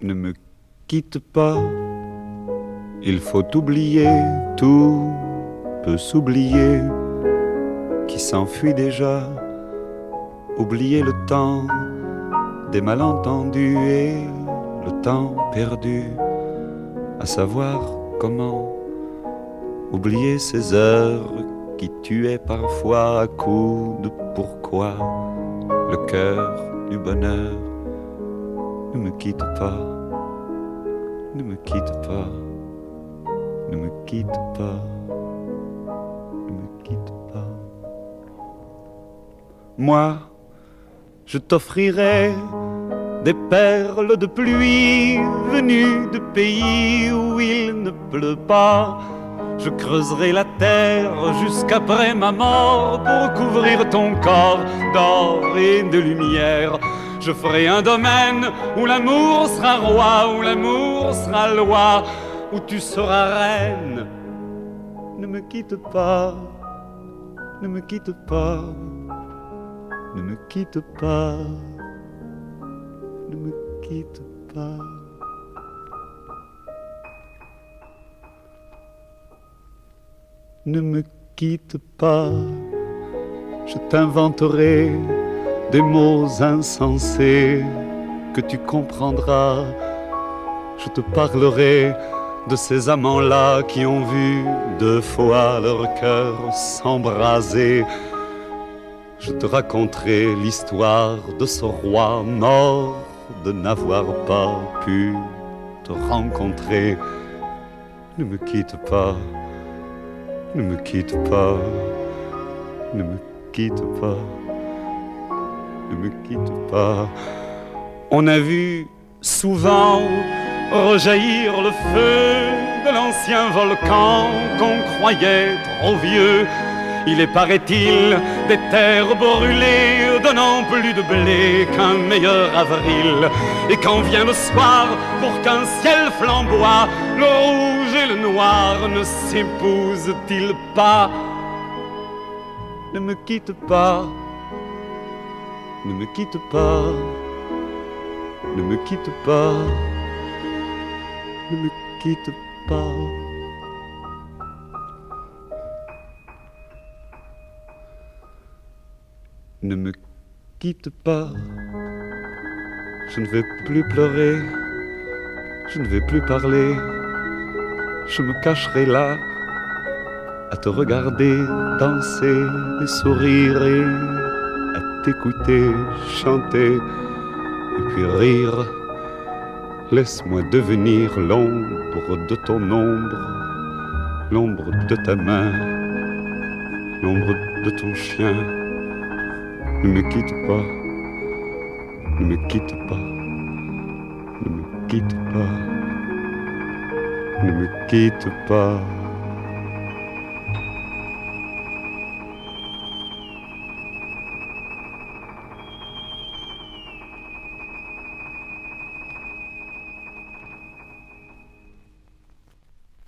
Ne me quitte pas, il faut oublier, tout peut s'oublier, qui s'enfuit déjà, oublier le temps des malentendus et le temps perdu, à savoir comment oublier ces heures qui tuaient parfois à coups de pourquoi le cœur du bonheur. Ne me quitte pas, ne me quitte pas, ne me quitte pas, ne me quitte pas. Moi, je t'offrirai des perles de pluie venues de pays où il ne pleut pas. Je creuserai la terre jusqu'après ma mort pour couvrir ton corps d'or et de lumière. Je ferai un domaine où l'amour sera roi, où l'amour sera loi, où tu seras reine. Ne me quitte pas, ne me quitte pas, ne me quitte pas, ne me quitte pas. Ne me quitte pas, je t'inventerai des mots insensés que tu comprendras. Je te parlerai de ces amants-là qui ont vu 2 fois leur cœur s'embraser. Je te raconterai l'histoire de ce roi mort de n'avoir pas pu te rencontrer. Ne me quitte pas, ne me quitte pas, ne me quitte pas, ne me quitte pas. On a vu souvent rejaillir le feu de l'ancien volcan qu'on croyait trop vieux. Il est, paraît-il, des terres brûlées donnant plus de blé qu'un meilleur avril. Et quand vient le soir, pour qu'un ciel flamboie, le rouge et le noir ne s'épousent-ils pas? Ne me quitte pas, ne me quitte pas, ne me quitte pas, ne me quitte pas. Ne me quitte pas, je ne vais plus pleurer, je ne vais plus parler, je me cacherai là, à te regarder danser et sourire et à t'écouter chanter et puis rire. Laisse-moi devenir l'ombre de ton ombre, l'ombre de ta main, l'ombre de ton chien. Ne me quitte pas, ne me quitte pas, ne me quitte pas, ne me quitte pas.